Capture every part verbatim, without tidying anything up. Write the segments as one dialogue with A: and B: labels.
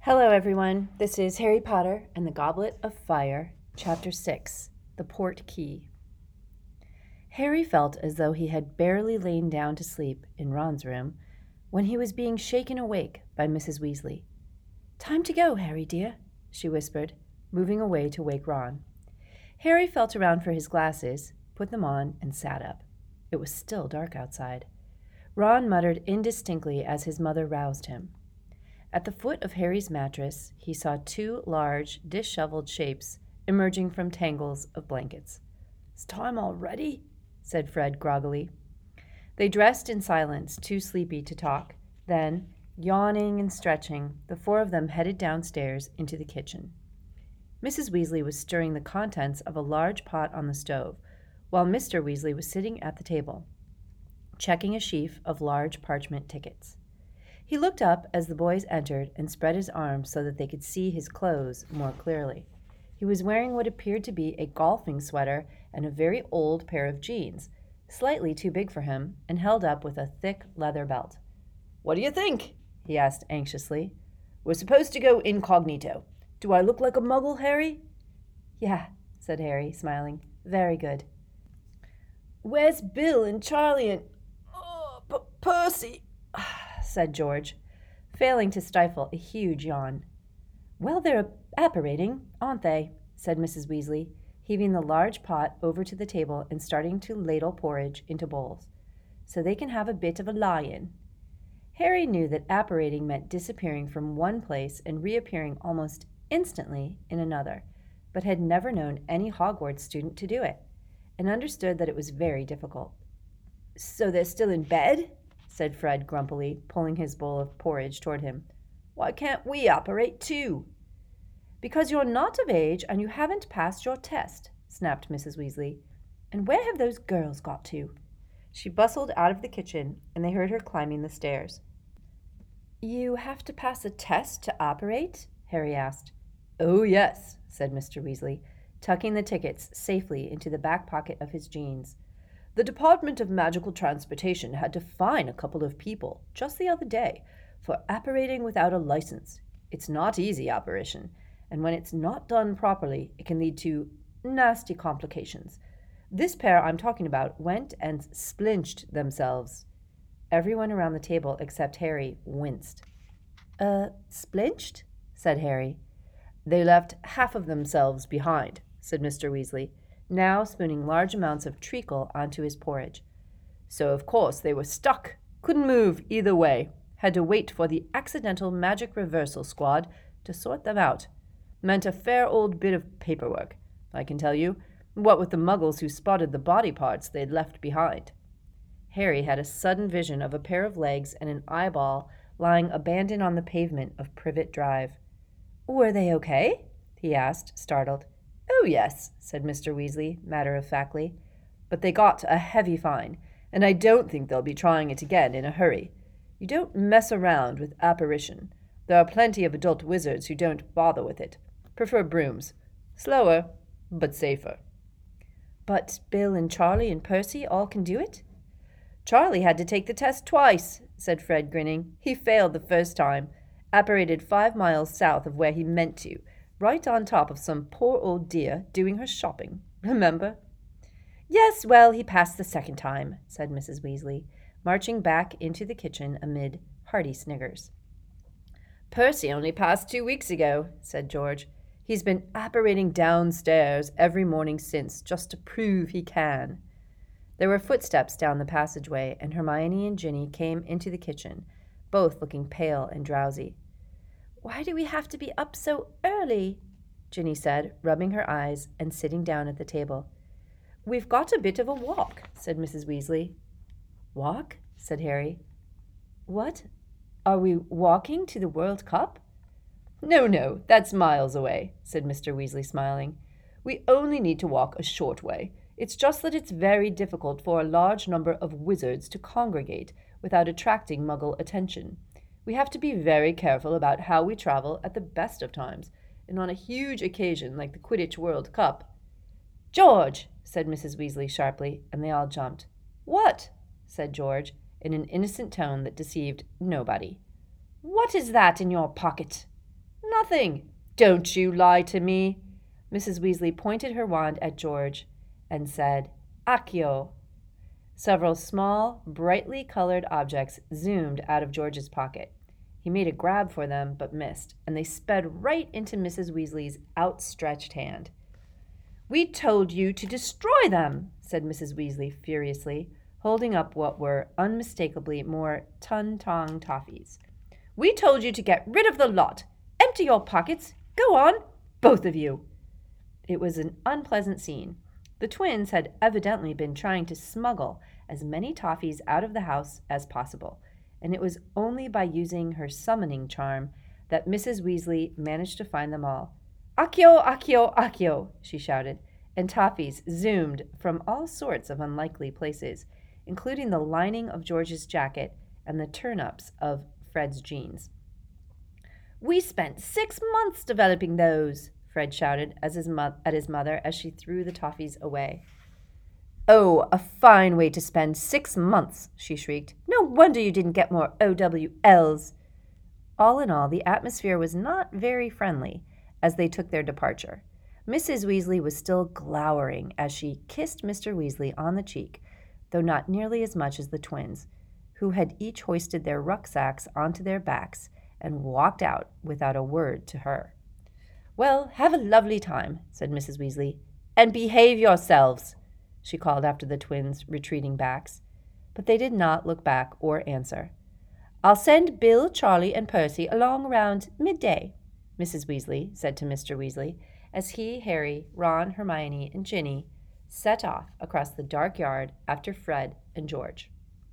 A: Hello, everyone. This is Harry Potter and the Goblet of Fire, Chapter six, The Port Key. Harry felt as though he had barely lain down to sleep in Ron's room when he was being shaken awake by Missus Weasley. "Time to go, Harry, dear," she whispered, moving away to wake Ron. Harry felt around for his glasses, put them on, and sat up. It was still dark outside. Ron muttered indistinctly as his mother roused him. At the foot of Harry's mattress, he saw two large, disheveled shapes emerging from tangles of blankets. "It's time already," said Fred groggily. They dressed in silence, too sleepy to talk. Then, yawning and stretching, the four of them headed downstairs into the kitchen. Missus Weasley was stirring the contents of a large pot on the stove, while Mister Weasley was sitting at the table, checking a sheaf of large parchment tickets. He looked up as the boys entered and spread his arms so that they could see his clothes more clearly. He was wearing what appeared to be a golfing sweater and a very old pair of jeans, slightly too big for him, and held up with a thick leather belt. "What do you think?" he asked anxiously. "We're supposed to go incognito. Do I look like a muggle, Harry?" "Yeah," said Harry, smiling. "Very good." "Where's Bill and Charlie and... Oh, P- Percy?" said George, failing to stifle a huge yawn. "Well, they're apparating, aren't they?" said Missus Weasley, heaving the large pot over to the table and starting to ladle porridge into bowls. "So they can have a bit of a lie-in." Harry knew that apparating meant disappearing from one place and reappearing almost instantly in another, but had never known any Hogwarts student to do it, and understood that it was very difficult. "So they're still in bed?" said Fred grumpily, pulling his bowl of porridge toward him. "Why can't we operate too?" "Because you're not of age and you haven't passed your test," snapped Missus Weasley. "And where have those girls got to?" She bustled out of the kitchen, and they heard her climbing the stairs. "You have to pass a test to operate?" Harry asked. "Oh, yes," said Mister Weasley, tucking the tickets safely into the back pocket of his jeans. "The Department of Magical Transportation had to fine a couple of people just the other day for apparating without a license. It's not easy apparition, and when it's not done properly, it can lead to nasty complications. This pair I'm talking about went and splinched themselves." Everyone around the table except Harry winced. Uh, splinched?" said Harry. "They left half of themselves behind," said Mister Weasley, now spooning large amounts of treacle onto his porridge. "So, of course, they were stuck, couldn't move either way, had to wait for the accidental magic reversal squad to sort them out. Meant a fair old bit of paperwork, I can tell you, what with the muggles who spotted the body parts they'd left behind." Harry had a sudden vision of a pair of legs and an eyeball lying abandoned on the pavement of Privet Drive. "Were they okay?" he asked, startled. "Oh, yes," said Mister Weasley, matter-of-factly. "But they got a heavy fine, and I don't think they'll be trying it again in a hurry. You don't mess around with apparition. There are plenty of adult wizards who don't bother with it. Prefer brooms. Slower, but safer." "But Bill and Charlie and Percy all can do it?" "Charlie had to take the test twice," said Fred, grinning. "He failed the first time. Apparated five miles south of where he meant to, right on top of some poor old dear doing her shopping. Remember?" "Yes, well, he passed the second time," said Missus Weasley, marching back into the kitchen amid hearty sniggers. "Percy only passed two weeks ago," said George. "He's been apparating downstairs every morning since, just to prove he can." There were footsteps down the passageway, and Hermione and Ginny came into the kitchen, both looking pale and drowsy. "Why do we have to be up so early?" Ginny said, rubbing her eyes and sitting down at the table. "We've got a bit of a walk," said Missus Weasley. "Walk?" said Harry. "What? Are we walking to the World Cup?" "No, no, that's miles away," said Mister Weasley, smiling. "We only need to walk a short way. It's just that it's very difficult for a large number of wizards to congregate without attracting Muggle attention. We have to be very careful about how we travel at the best of times, and on a huge occasion like the Quidditch World Cup." "George!" said Missus Weasley sharply, and they all jumped. "What?" said George, in an innocent tone that deceived nobody. "What is that in your pocket?" nothing. Don't you lie to me. Missus Weasley pointed her wand at George and said, Accio. Several small, brightly colored objects zoomed out of George's pocket. He made a grab for them, but missed, and they sped right into Missus Weasley's outstretched hand. We told you to destroy them, said Missus Weasley furiously, holding up what were unmistakably more Tun-Tong toffees. We told you to get rid of the lot. Empty your pockets. Go on, both of you. It was an unpleasant scene. The twins had evidently been trying to smuggle as many toffees out of the house as possible, and it was only by using her summoning charm that Missus Weasley managed to find them all. Accio, Accio, Accio, she shouted, and toffees zoomed from all sorts of unlikely places, including the lining of George's jacket and the turn-ups of Fred's jeans. We spent six months developing those, Fred shouted as his mo- at his mother as she threw the toffees away. Oh, a fine way to spend six months, she shrieked. No wonder you didn't get more O W Ls. All in all, the atmosphere was not very friendly as they took their departure. Missus Weasley was still glowering as she kissed Mister Weasley on the cheek, though not nearly as much as the twins, who had each hoisted their rucksacks onto their backs and walked out without a word to her. Well, have a lovely time, said Missus Weasley, and behave yourselves, she called after the twins' retreating backs. But they did not look back or answer. I'll send Bill, Charlie, and Percy along around midday, Missus Weasley said to Mister Weasley, as he, Harry, Ron, Hermione, and Ginny set off across the dark yard after Fred and George.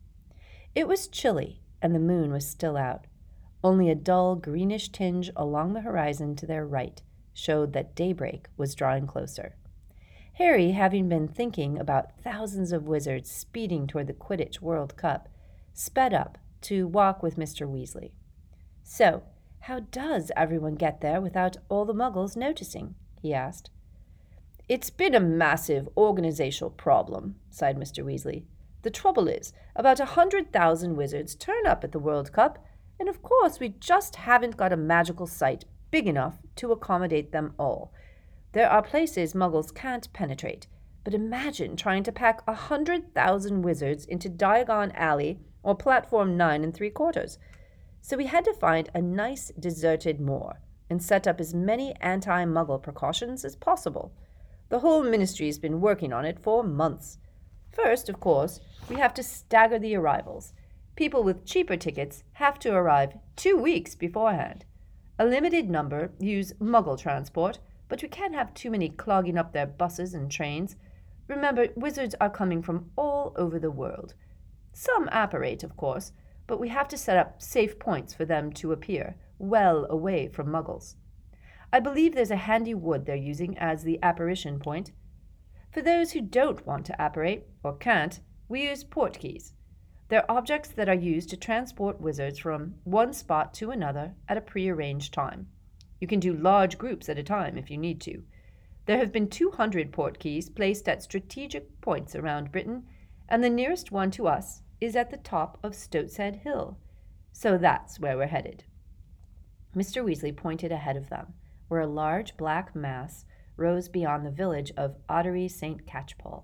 A: It was chilly, and the moon was still out. Only a dull greenish tinge along the horizon to their right showed that daybreak was drawing closer. Harry, having been thinking about thousands of wizards speeding toward the Quidditch World Cup, sped up to walk with Mister Weasley. So, how does everyone get there without all the Muggles noticing? He asked. It's been a massive organizational problem, sighed Mister Weasley. The trouble is, about a hundred thousand wizards turn up at the World Cup, and of course we just haven't got a magical site big enough to accommodate them all. There are places Muggles can't penetrate, but imagine trying to pack a hundred thousand wizards into Diagon Alley or Platform Nine and Three Quarters. So we had to find a nice deserted moor and set up as many anti-Muggle precautions as possible. The whole ministry's been working on it for months. First, of course, we have to stagger the arrivals. People with cheaper tickets have to arrive two weeks beforehand. A limited number use Muggle transport, but we can't have too many clogging up their buses and trains. Remember, wizards are coming from all over the world. Some apparate, of course, but we have to set up safe points for them to appear, well away from Muggles. I believe there's a handy wood they're using as the apparition point. For those who don't want to apparate, or can't, we use portkeys. They're objects that are used to transport wizards from one spot to another at a prearranged time. You can do large groups at a time if you need to. There have been two hundred portkeys placed at strategic points around Britain, and the nearest one to us is at the top of Stoatshead Hill. So that's where we're headed. Mister Weasley pointed ahead of them, where a large black mass rose beyond the village of Ottery Saint Catchpole.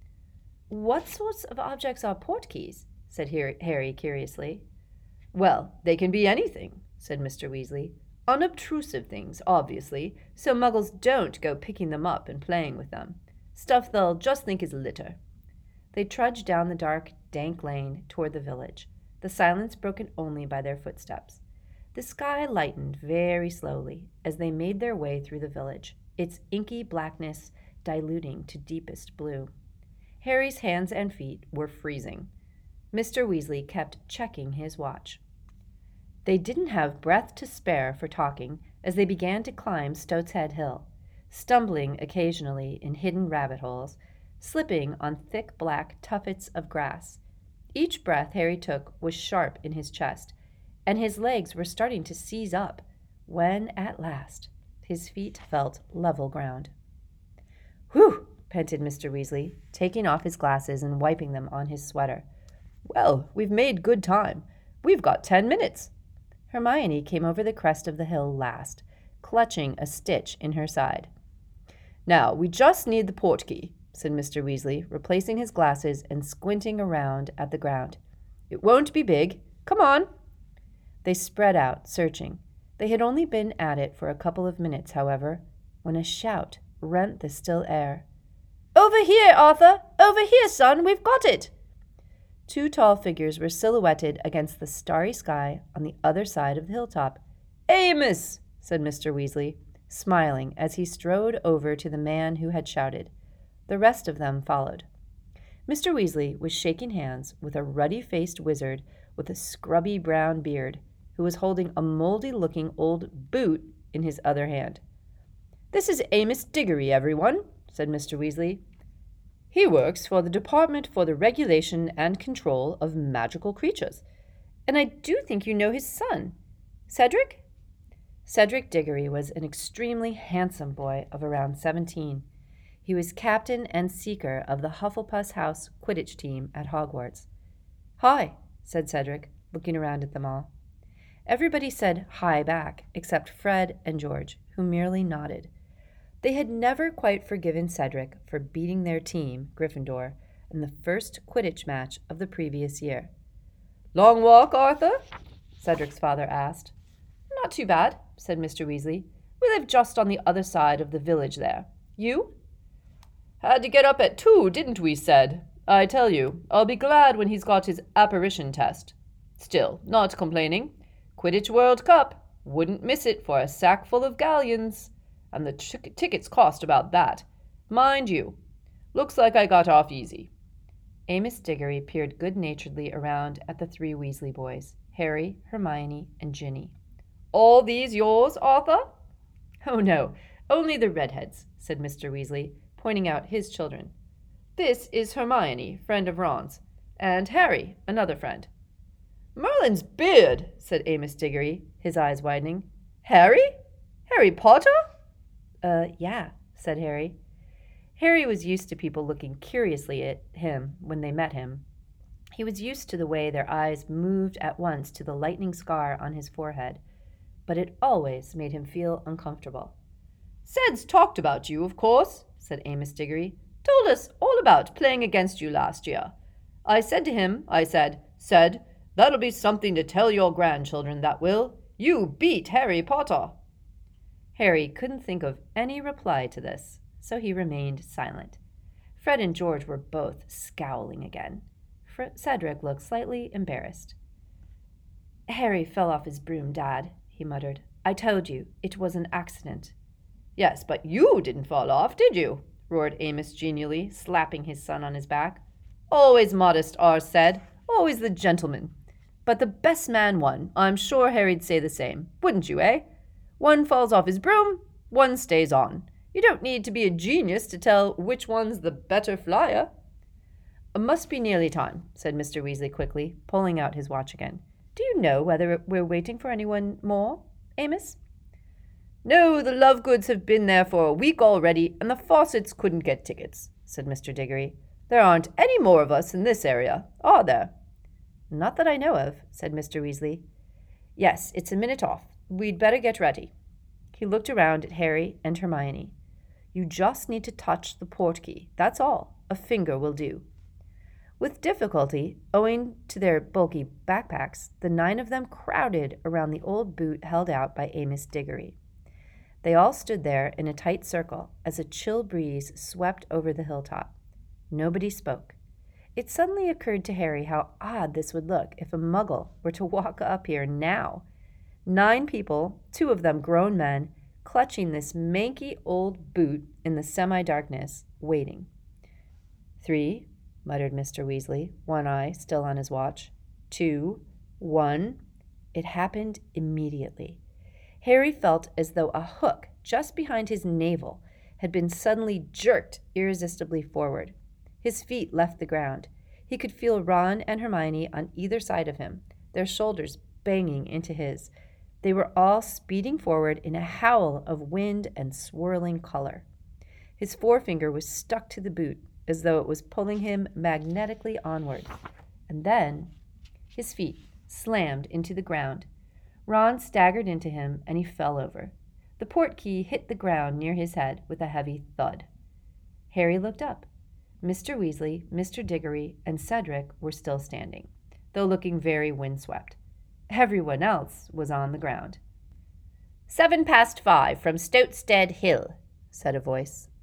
A: What sorts of objects are portkeys? Said Harry curiously. Well, they can be anything, said Mister Weasley. Unobtrusive things, obviously, so Muggles don't go picking them up and playing with them. Stuff they'll just think is litter. They trudged down the dark, dank lane toward the village, the silence broken only by their footsteps. The sky lightened very slowly as they made their way through the village, its inky blackness diluting to deepest blue. Harry's hands and feet were freezing. Mister Weasley kept checking his watch. They didn't have breath to spare for talking as they began to climb Stoatshead Hill, stumbling occasionally in hidden rabbit holes, slipping on thick black tuffets of grass. Each breath Harry took was sharp in his chest, and his legs were starting to seize up when, at last, his feet felt level ground. Whew! Panted Mister Weasley, taking off his glasses and wiping them on his sweater. Well, we've made good time. We've got ten minutes. Hermione came over the crest of the hill last, clutching a stitch in her side. "Now, we just need the portkey," said Mister Weasley, replacing his glasses and squinting around at the ground. "It won't be big. Come on." They spread out, searching. They had only been at it for a couple of minutes, however, when a shout rent the still air. "Over here, Arthur! Over here, son! We've got it!" Two tall figures were silhouetted against the starry sky on the other side of the hilltop. "Amos!" said Mister Weasley, smiling as he strode over to the man who had shouted. The rest of them followed. Mister Weasley was shaking hands with a ruddy-faced wizard with a scrubby brown beard, who was holding a moldy-looking old boot in his other hand. "This is Amos Diggory, everyone," said Mister Weasley. "He works for the Department for the Regulation and Control of Magical Creatures. And I do think you know his son. Cedric?" Cedric Diggory was an extremely handsome boy of around seventeen. He was captain and seeker of the Hufflepuff House Quidditch team at Hogwarts. "Hi," said Cedric, looking around at them all. Everybody said hi back, except Fred and George, who merely nodded. They had never quite forgiven Cedric for beating their team, Gryffindor, in the first Quidditch match of the previous year. "Long walk, Arthur?" Cedric's father asked. "Not too bad," said Mister Weasley. "We live just on the other side of the village there. You?" "Had to get up at two, didn't we, Ced? I tell you, I'll be glad when he's got his apparition test. Still, not complaining. Quidditch World Cup. Wouldn't miss it for a sack full of galleons. And the t- tickets cost about that. Mind you, looks like I got off easy." Amos Diggory peered good-naturedly around at the three Weasley boys, Harry, Hermione, and Ginny. "All these yours, Arthur?" "Oh, no, only the redheads," said Mister Weasley, pointing out his children. "This is Hermione, friend of Ron's, and Harry, another friend." "Merlin's beard," said Amos Diggory, his eyes widening. "Harry? Harry Potter?" Uh, yeah, said Harry. Harry was used to people looking curiously at him when they met him. He was used to the way their eyes moved at once to the lightning scar on his forehead, but it always made him feel uncomfortable. "Ced's talked about you, of course," said Amos Diggory. "Told us all about playing against you last year. I said to him, I said, Ced, that'll be something to tell your grandchildren, that will. You beat Harry Potter." Harry couldn't think of any reply to this, so he remained silent. Fred and George were both scowling again. Fr- Cedric looked slightly embarrassed. "Harry fell off his broom, Dad," he muttered. "I told you, it was an accident." "Yes, but you didn't fall off, did you?" roared Amos genially, slapping his son on his back. "Always modest, R. Ced. Always the gentleman. But the best man won. I'm sure Harry'd say the same. Wouldn't you, eh? One falls off his broom, one stays on. You don't need to be a genius to tell which one's the better flyer." "It must be nearly time," said Mister Weasley quickly, pulling out his watch again. "Do you know whether we're waiting for anyone more, Amos?" "No, the Lovegoods have been there for a week already, and the Fawcetts couldn't get tickets," said Mister Diggory. "There aren't any more of us in this area, are there?" "Not that I know of," said Mister Weasley. "Yes, it's a minute off. We'd better get ready." He looked around at Harry and Hermione. "You just need to touch the portkey. That's all. A finger will do." With difficulty, owing to their bulky backpacks, the nine of them crowded around the old boot held out by Amos Diggory. They all stood there in a tight circle as a chill breeze swept over the hilltop. Nobody spoke. It suddenly occurred to Harry how odd this would look if a muggle were to walk up here now. Nine people, two of them grown men, clutching this manky old boot in the semi-darkness, waiting. "Three," muttered Mister Weasley, one eye still on his watch. "Two, one." It happened immediately. Harry felt as though a hook just behind his navel had been suddenly jerked irresistibly forward. His feet left the ground. He could feel Ron and Hermione on either side of him, their shoulders banging into his. They were all speeding forward in a howl of wind and swirling color. His forefinger was stuck to the boot, as though it was pulling him magnetically onward. And then his feet slammed into the ground. Ron staggered into him, and he fell over. The portkey hit the ground near his head with a heavy thud. Harry looked up. Mister Weasley, Mister Diggory, and Cedric were still standing, though looking very windswept. Everyone else was on the ground. "Seven past five from Stotestead Hill," said a voice.